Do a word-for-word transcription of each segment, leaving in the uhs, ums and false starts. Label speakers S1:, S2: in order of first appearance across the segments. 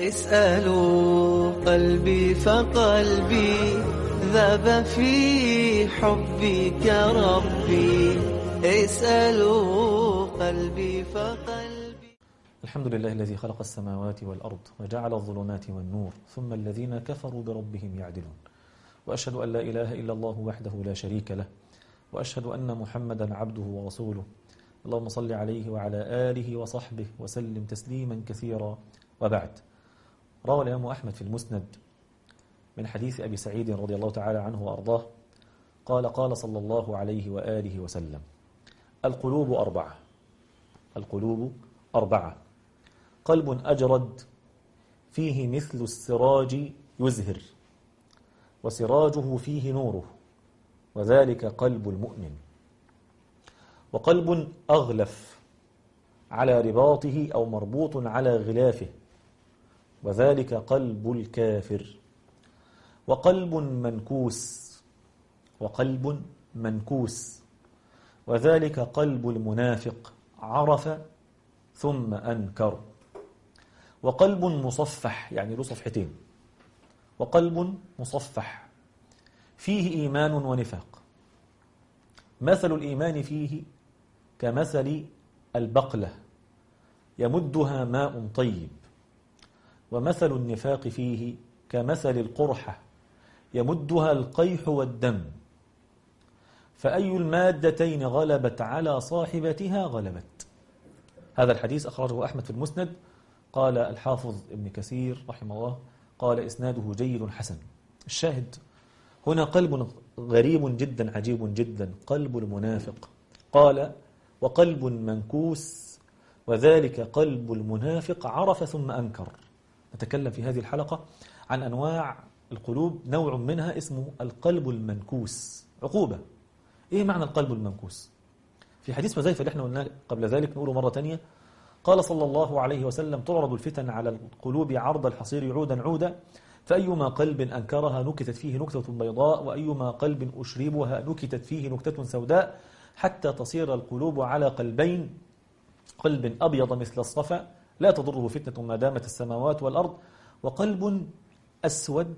S1: اسألوا قلبي فقلبي ذاب في حبك ربي. اسألوا قلبي فقلبي.
S2: الحمد لله الذي خلق السماوات والأرض وجعل الظلمات والنور ثم الذين كفروا بربهم يعدلون. وأشهد أن لا إله إلا الله وحده لا شريك له، وأشهد أن محمدا عبده ورسوله. اللهم صل عليه وعلى آله وصحبه وسلم تسليما كثيرا. وبعد، روى الإمام أحمد في المسند من حديث أبي سعيد رضي الله تعالى عنه وأرضاه قال قال صلى الله عليه وآله وسلم: القلوب أربعة القلوب أربعة قلب أجرد فيه مثل السراج يزهر، وسراجه فيه نوره، وذلك قلب المؤمن. وقلب أغلف على رباطه أو مربوط على غلافه، وذلك قلب الكافر. وقلب منكوس وقلب منكوس وذلك قلب المنافق، عرف ثم أنكر. وقلب مصفح، يعني له صفحتين. وقلب مصفح فيه إيمان ونفاق، مثل الإيمان فيه كمثل البقلة يمدها ماء طيب، ومثل النفاق فيه كمثل القرحة يمدها القيح والدم، فأي المادتين غلبت على صاحبتها غلبت. هذا الحديث أخرجه أحمد في المسند. قال الحافظ ابن كثير رحمه الله قال إسناده جيد حسن. الشاهد هنا قلب غريب جدا عجيب جدا، قلب المنافق. قال: وقلب منكوس وذلك قلب المنافق، عرف ثم أنكر. نتكلم في هذه الحلقة عن أنواع القلوب. نوع منها اسمه القلب المنكوس، عقوبة. إيه معنى القلب المنكوس؟ في حديث حذيفة اللي احنا قلنا قبل ذلك نقوله مرة تانية، قال صلى الله عليه وسلم: تعرض الفتن على القلوب عرض الحصير عودا عودا، فأيما قلب أنكرها نكتت فيه نكتة بيضاء، وأيما قلب أشربها نكتت فيه نكتة سوداء، حتى تصير القلوب على قلبين، قلب أبيض مثل الصفا لا تضره فتنة ما دامت السماوات والأرض، وقلب أسود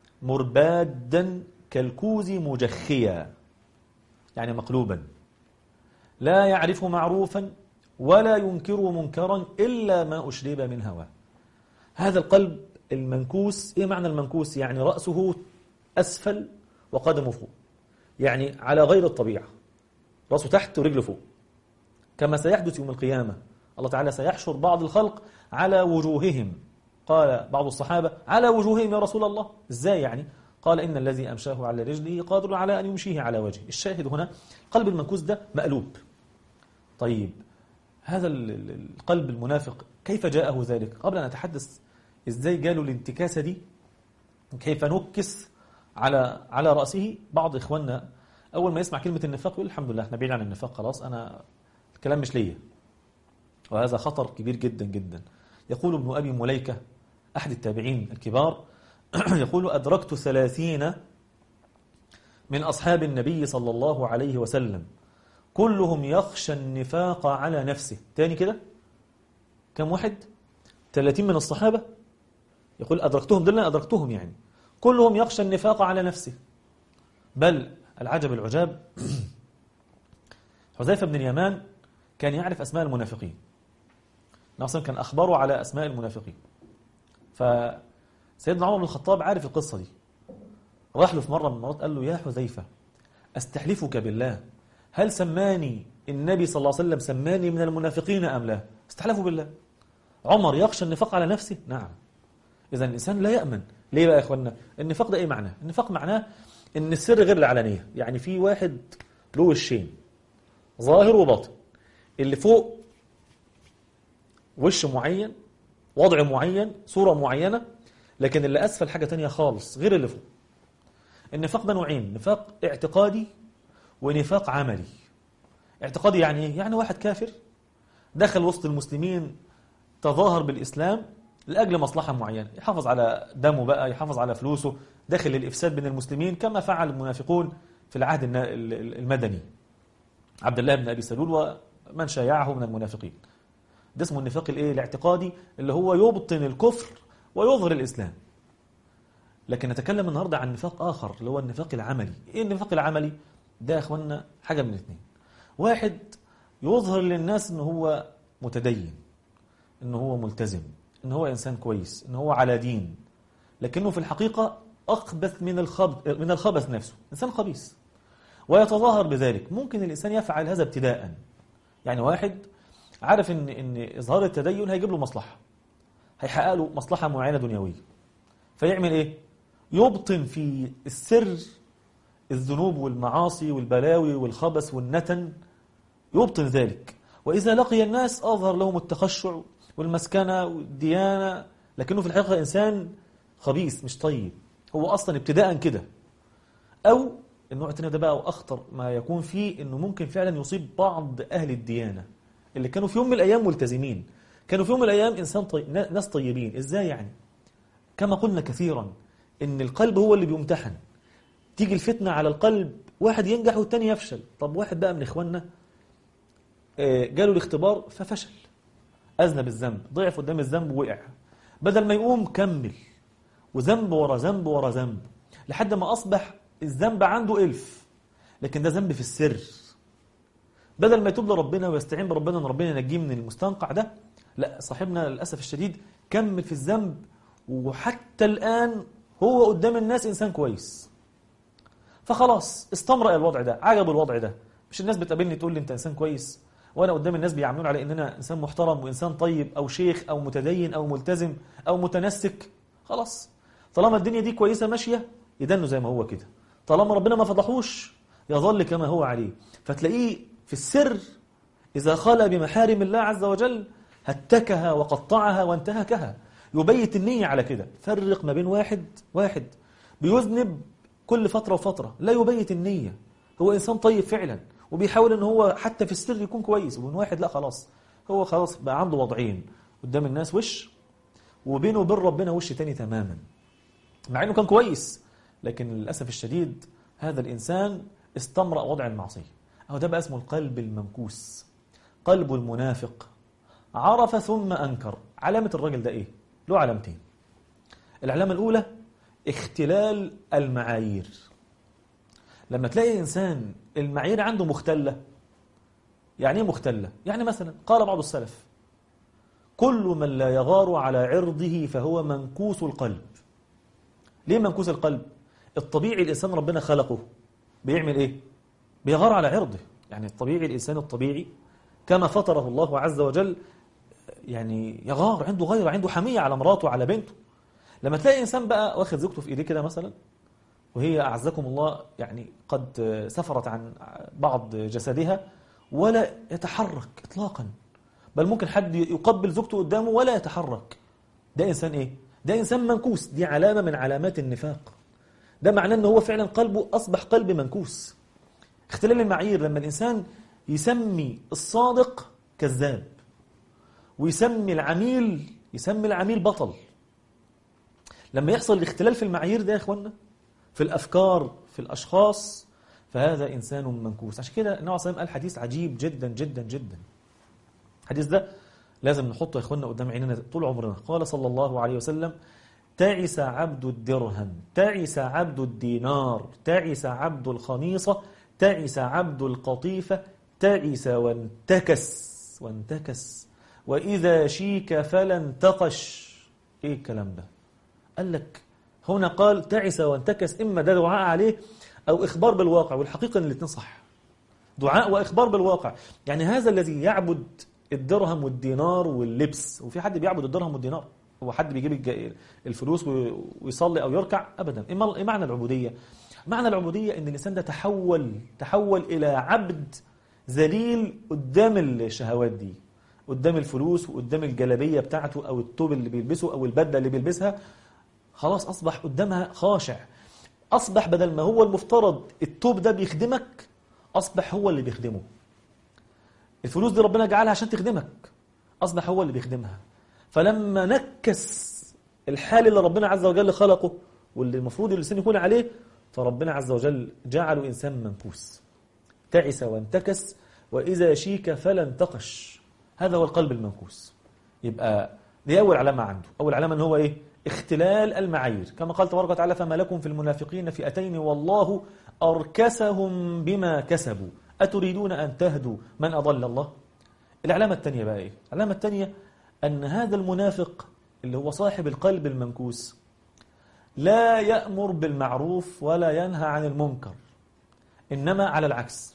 S2: مربادا كالكوز مجخيا، يعني مقلوبا لا يعرف معروفا ولا ينكر منكرا إلا ما أشرب من هواه. هذا القلب المنكوس. إيه معنى المنكوس؟ يعني رأسه أسفل وقدمه فوق، يعني على غير الطبيعة، رأسه تحت ورجله فوق، كما سيحدث يوم القيامة. الله تعالى سيحشر بعض الخلق على وجوههم. قال بعض الصحابة: على وجوههم يا رسول الله، إزاي يعني؟ قال: إن الذي أمشاه على رجله قادر على أن يمشيه على وجهه. الشاهد هنا قلب المنكوس ده مقلوب. طيب، هذا القلب المنافق كيف جاءه ذلك؟ قبل أن أتحدث إزاي جاله الانتكاسة دي، كيف نكس على على رأسه، بعض إخواننا أول ما يسمع كلمة النفاق يقول: الحمد لله احنا بعيد عن النفاق خلاص، أنا الكلام مش ليا. وهذا خطر كبير جدا جدا. يقول ابن أبي مليكة أحد التابعين الكبار يقول: أدركت ثلاثين من أصحاب النبي صلى الله عليه وسلم كلهم يخشى النفاق على نفسه. تاني كده، كم واحد؟ ثلاثين من الصحابة. يقول أدركتهم، دلنا أدركتهم يعني كلهم يخشى النفاق على نفسه. بل العجب العجاب حذيفة بن اليمان كان يعرف أسماء المنافقين، ناصر كان أخبره على أسماء المنافقين. فسيدنا عمر بن الخطاب عارف القصة دي، راح له في مرة من المرات قال له: يا حذيفة أستحلفك بالله، هل سماني النبي صلى الله عليه وسلم سماني من المنافقين أم لا؟ استحلفوا بالله. عمر يخشى النفاق على نفسه؟ نعم. إذا الإنسان لا يأمن. ليه بقى يا إخوانا؟ النفاق ده إيه معناه؟ النفاق معناه إن السر غير العلانية. يعني في واحد له وشين، ظاهر وباطن. اللي فوق وش معين، وضع معين، صورة معينة، لكن اللي أسفل حاجة تانية خالص غير اللي فوق. النفاق ده نوعين: نفاق اعتقادي ونفاق عملي. اعتقادي يعني ايه؟ يعني واحد كافر دخل وسط المسلمين، تظاهر بالإسلام لأجل مصلحة معينة، يحافظ على دمه بقى، يحافظ على فلوسه، داخل للإفساد بين المسلمين، كما فعل المنافقون في العهد المدني، عبد الله بن أبي سلول ومن شايعه من المنافقين. ده اسمه النفاق الايه؟ الاعتقادي، اللي هو يبطن الكفر ويظهر الإسلام. لكن نتكلم النهاردة عن نفاق آخر اللي هو النفاق العملي. إيه النفاق العملي؟ ده يا أخوانا حاجة من الاثنين. واحد يظهر للناس إن هو متدين، إن هو ملتزم، إن هو إنسان كويس، إن هو على دين، لكنه في الحقيقة أخبث من الخبث من الخبث نفسه، إنسان خبيث، ويتظاهر بذلك. ممكن الإنسان يفعل هذا ابتداءً. يعني واحد عارف إن إن إظهار التدين هيجيب له مصلحة، هيحقق له مصلحة معينة دنيوية، فيعمل إيه؟ يبطن في السر الذنوب والمعاصي والبلاوي والخبث والنتن، يبطن ذلك، وإذا لقي الناس أظهر لهم التخشع والمسكنة والديانة، لكنه في الحقيقة إنسان خبيث مش طيب، هو أصلا ابتداء كده. أو النوع الثاني ده بقى وأخطر ما يكون فيه، إنه ممكن فعلا يصيب بعض أهل الديانة اللي كانوا في يوم من الأيام ملتزمين، كانوا في يوم من الأيام إنسان طيب، ناس طيبين. إزاي يعني؟ كما قلنا كثيرا إن القلب هو اللي بيمتحن، تيجي الفتنة على القلب، واحد ينجح والتاني يفشل. طب واحد بقى من إخواننا جاله الاختبار ففشل، أذنب الذنب، ضعف قدام الذنب ووقع، بدل ما يقوم كمل، وذنب ورا ذنب ورا ذنب، لحد ما أصبح الذنب عنده ألف، لكن ده ذنب في السر. بدل ما يتوب لربنا ويستعين بربنا ان ربنا ينجيه من المستنقع ده، لا، صاحبنا للأسف الشديد كمل في الذنب، وحتى الآن هو قدام الناس إنسان كويس. فخلاص استمرأ الوضع ده، عجب الوضع ده. مش الناس بتقابلني تقول لي أنت إنسان كويس، وأنا قدام الناس بيعاملون على إننا إنسان محترم وإنسان طيب أو شيخ أو متدين أو ملتزم أو متنسك. خلاص طالما الدنيا دي كويسة ماشية يدنه زي ما هو كده، طالما ربنا ما فضحوش يظل كما هو عليه. فتلاقيه في السر إذا خلى بمحارم الله عز وجل هتكها وقطعها وانتهكها، يبيت النية على كده. فرق ما بين واحد واحد بيذنب كل فترة وفترة لا يبيت النية، هو إنسان طيب فعلا وبيحاول إن هو حتى في السر يكون كويس، ومن واحد لا خلاص هو خلاص بقى عنده وضعين، قدام الناس وش، وبينه وبين ربنا وش تاني تماما، مع إنه كان كويس، لكن للأسف الشديد هذا الإنسان استمرأ وضع المعصية. أو ده بقى اسمه القلب المنكوس، قلب المنافق. عرف ثم أنكر. علامة الرجل ده إيه؟ له علامتين. العلامة الأولى اختلال المعايير. لما تلاقي إنسان المعايير عنده مختلة. يعني إيه مختلة؟ يعني مثلا قال بعض السلف: كل من لا يغار على عرضه فهو منكوس القلب. ليه منكوس القلب؟ الطبيعي الإنسان ربنا خلقه بيعمل إيه؟ بيغار على عرضه. يعني الطبيعي الإنسان الطبيعي كما فطره الله عز وجل يعني يغار، عنده غيرة، عنده حمية على مراته وعلى بنته. لما تلاقي إنسان بقى واخد زوجته في إيديه كده مثلا، وهي أعزكم الله يعني قد سفرت عن بعض جسدها ولا يتحرك إطلاقا، بل ممكن حد يقبل زوجته قدامه ولا يتحرك، ده إنسان إيه؟ ده إنسان منكوس. دي علامة من علامات النفاق. ده معناه أنه هو فعلا قلبه أصبح قلب منكوس. اختلال المعايير لما الإنسان يسمي الصادق كذاب، ويسمي العميل يسمي العميل بطل. لما يحصل الاختلال في المعايير ده يا إخوانا، في الأفكار، في الأشخاص، فهذا إنسان منكوس. عشان كده النبي صلى الله عليه وسلم قال حديث عجيب جدا جدا جدا. الحديث ده لازم نحطه يا إخوانا قدام عيننا طول عمرنا. قال صلى الله عليه وسلم: تعس عبد الدرهم، تعس عبد الدينار، تعس عبد الخميصة، تعس عبد القطيفة، تعس وانتكس وانتكس وإذا شيك فلا انتقش. إيه الكلام ده؟ قال لك هنا قال تعس وانتكس، إما ده دعاء عليه أو إخبار بالواقع، والحقيقة أن الاثنين صح، دعاء وإخبار بالواقع. يعني هذا الذي يعبد الدرهم والدينار واللبس، وفي حد بيعبد الدرهم والدينار؟ هو حد بيجيب الفلوس ويصلي أو يركع؟ أبدا. إيه معنى العبودية؟ معنى العبودية أن الإنسان ده تحول تحول إلى عبد ذليل قدام الشهوات دي، قدام الفلوس وقدام الجلابية بتاعته أو الثوب اللي بيلبسه أو البدلة اللي بيلبسها. خلاص أصبح قدامها خاشع. أصبح بدل ما هو المفترض الثوب ده بيخدمك، أصبح هو اللي بيخدمه. الفلوس دي ربنا جعلها عشان تخدمك، أصبح هو اللي بيخدمها. فلما نكس الحال اللي ربنا عز وجل خلقه واللي المفروض الإنسان يكون عليه، فربنا عز وجل جعله إنسان منكوس. تعس وانتكس وإذا شيك فلا انتقش. هذا هو القلب المنكوس. يبقى دي أول علامة عنده. أول علامة إن هو إيه؟ اختلال المعايير، كما قال تبارك وتعالى فما لكم في المنافقين فئتين والله أركسهم بما كسبوا أتريدون أن تهدوا من أضل الله. العلامة الثانية بقى إيه؟ العلامة الثانية أن هذا المنافق اللي هو صاحب القلب المنكوس لا يأمر بالمعروف ولا ينهى عن المنكر، إنما على العكس،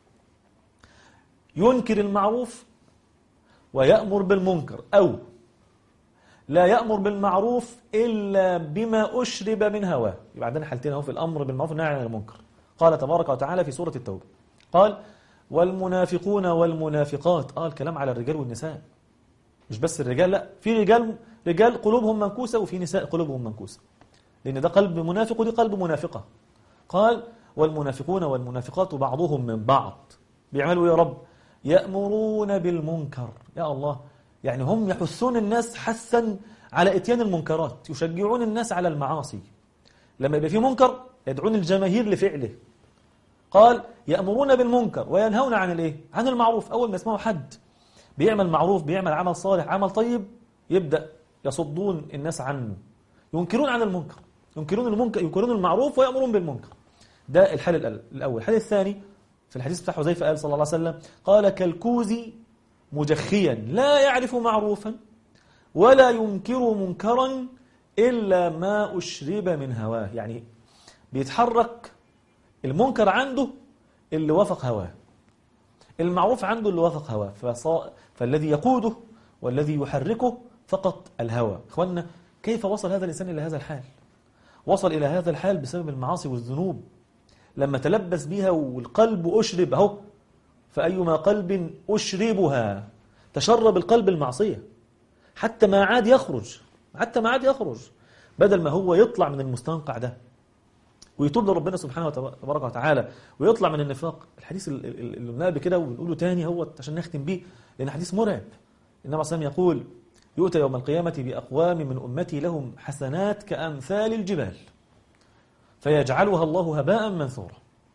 S2: ينكر المعروف ويأمر بالمنكر، أو لا يأمر بالمعروف إلا بما أشرب من هواه. يبقى عندنا حالتين اهو في الأمر بالمعروف والنهي عن المنكر. قال تبارك وتعالى في سورة التوبة، قال والمنافقون والمنافقات. آه الكلام على الرجال والنساء، مش بس الرجال، لا، في رجال رجال قلوبهم منكوسة وفي نساء قلوبهم منكوسة، لأن ده قلب منافق ودي قلب منافقة. قال والمنافقون والمنافقات بعضهم من بعض بيعملوا يا رب يأمرون بالمنكر. يا الله، يعني هم يحثون الناس حثا على اتيان المنكرات، يشجعون الناس على المعاصي. لما يبقى في منكر يدعون الجماهير لفعله. قال يأمرون بالمنكر وينهون عن الايه؟ عن المعروف. أول ما يسمعوا حد بيعمل معروف، بيعمل عمل صالح، عمل طيب، يبدأ يصدون الناس عنه، ينكرون عن المنكر، ينكرون المنكر، ينكرون المعروف ويأمرون بالمنكر. ده الحال الأول. الحال الثاني في الحديث بتاع حذيفة قال صلى الله عليه وسلم قال كالكوز مجخيا لا يعرف معروفا ولا ينكر منكرا إلا ما أشرب من هواه. يعني بيتحرك المنكر عنده اللي وافق هواه، المعروف عنده اللي وافق هواه، فصا... فالذي يقوده والذي يحركه فقط الهوى. إخواننا، كيف وصل هذا الإنسان إلى هذا الحال؟ وصل إلى هذا الحال بسبب المعاصي والذنوب، لما تلبس بها والقلب أشرب أهو، فأيما قلب أشربها تشرب القلب المعصية حتى ما عاد يخرج، حتى ما عاد يخرج، بدل ما هو يطلع من المستنقع ده ويتوب لربنا سبحانه وتبارك وتعالى ويطلع من النفاق. الحديث اللي قلناه بكده ونقوله تاني هو عشان نختم بيه، لأن حديث مرعب. النبي صلى الله عليه وسلم يقول يؤتى يوم القيامة بأقوام من أمتي لهم حسنات كأمثال الجبال فيجعلها الله هباء منثورا.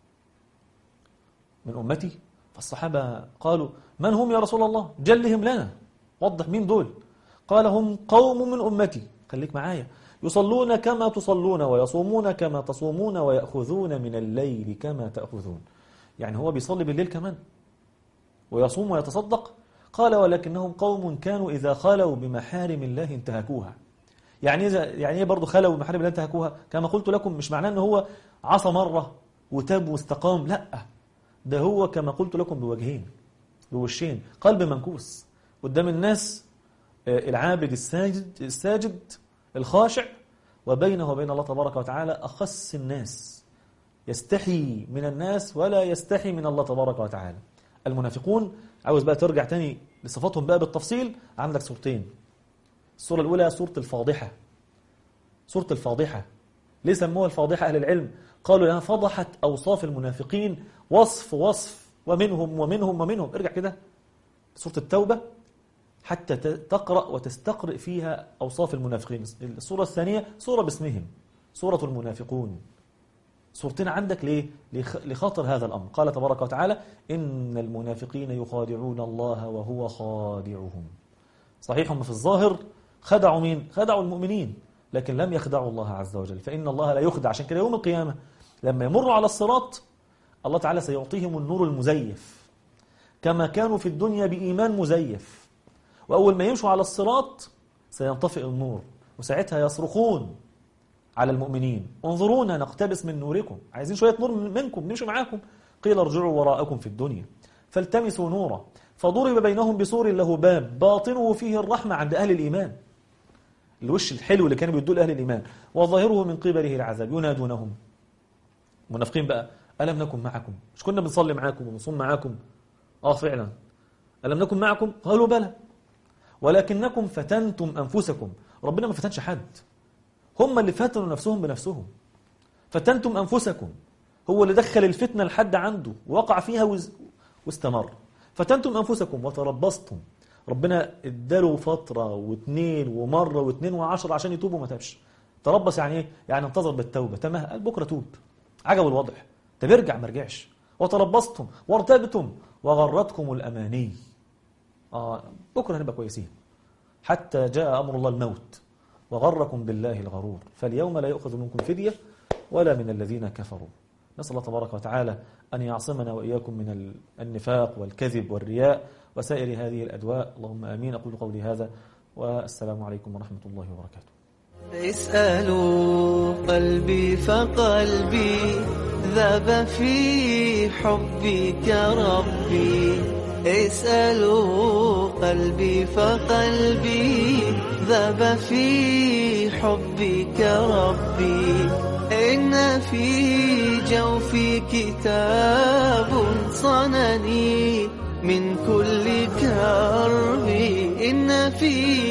S2: من أمتي، فالصحابة قالوا من هم يا رسول الله؟ جلهم لنا، وضح مين دول. قال هم قوم من أمتي، خليك معايا، يصلون كما تصلون ويصومون كما تصومون ويأخذون من الليل كما تأخذون. يعني هو بيصلي بالليل كمان ويصوم ويتصدق. قال ولكنهم قوم كانوا إذا خلوا بمحارم الله انتهكوها. يعني إذا يعني إيه برضه خلوا بمحارم الله انتهكوها؟ كما قلت لكم مش معناه أنه هو عصى مرة وتاب واستقام، لا، ده هو كما قلت لكم بوجهين، بوشين، قلب منكوس قدام الناس، العابد الساجد الساجد الخاشع، وبينه وبين الله تبارك وتعالى أخص الناس، يستحي من الناس ولا يستحي من الله تبارك وتعالى. المنافقون، عاوز بقى ترجع تاني لصفاتهم بقى بالتفصيل، عندك صورتين. الصورة الأولى صورة الفاضحة. صورة الفاضحة ليه سموها الفاضحة أهل العلم؟ قالوا لها فضحت أوصاف المنافقين وصف وصف ومنهم ومنهم ومنهم. ارجع كده سورة التوبة حتى تقرأ وتستقرئ فيها أوصاف المنافقين. الصورة الثانية صورة باسمهم، صورة المنافقون. صورتين عندك ليه؟ لخاطر هذا الأمر. قال تبارك وتعالى إن المنافقين يخادعون الله وهو خادعهم. صحيح هم في الظاهر خدعوا مين؟ خدعوا المؤمنين، لكن لم يخدعوا الله عز وجل، فإن الله لا يخدع. عشان كده يوم القيامة لما يمروا على الصراط الله تعالى سيعطيهم النور المزيف كما كانوا في الدنيا بإيمان مزيف، وأول ما يمشوا على الصراط سينطفئ النور، وساعتها يصرخون على المؤمنين انظرونا نقتبس من نوركم، عايزين شوية نور منكم نمشي معاكم. قيل ارجعوا وراءكم في الدنيا فالتمسوا نورا فضرب بينهم بسور له باب باطنه فيه الرحمة عند أهل الإيمان، الوش الحلو اللي كانوا بيدوا لأهل الإيمان، وظاهره من قبله العذاب ينادونهم. منافقين بقى ألم نكن معكم؟ مش كنا بنصلي معاكم ونصوم معاكم؟ آه فعلا. ألم نكن معكم؟ قالوا بلى ولكنكم فتنتم أنفسكم. ربنا ما فتنش حد، هم اللي فتنوا نفسهم بنفسهم. فتنتم أنفسكم، هو اللي دخل الفتنة لحد عنده ووقع فيها واستمر. فتنتم أنفسكم وتربصتم. ربنا اداله فترة واثنين ومرة واثنين وعشر عشان يتوبوا وما تابش. تربص يعني ايه؟ يعني انتظر بالتوبة، تمام، قال بكرة توب، عجب الوضع، طب ارجع ما رجعش. وتربصتم وارتبتم وغرتكم الأماني. آه بكرة هنبقى كويسين، حتى جاء أمر الله الموت وغركم بالله الغرور، فاليوم لا يؤخذ منكم فدية ولا من الذين كفروا. نسأل الله تبارك وتعالى أن يعصمنا وإياكم من النفاق والكذب والرياء وسائر هذه الأدواء. اللهم آمين. أقول قولي هذا والسلام عليكم ورحمة الله وبركاته.
S1: اسألوا قلبي فقلبي ذاب في حبك ربي. اسألوا قلبي فقلبي ذاب في حبك ربي. إن في جوفي كتاب صنني من كل كرب. إن في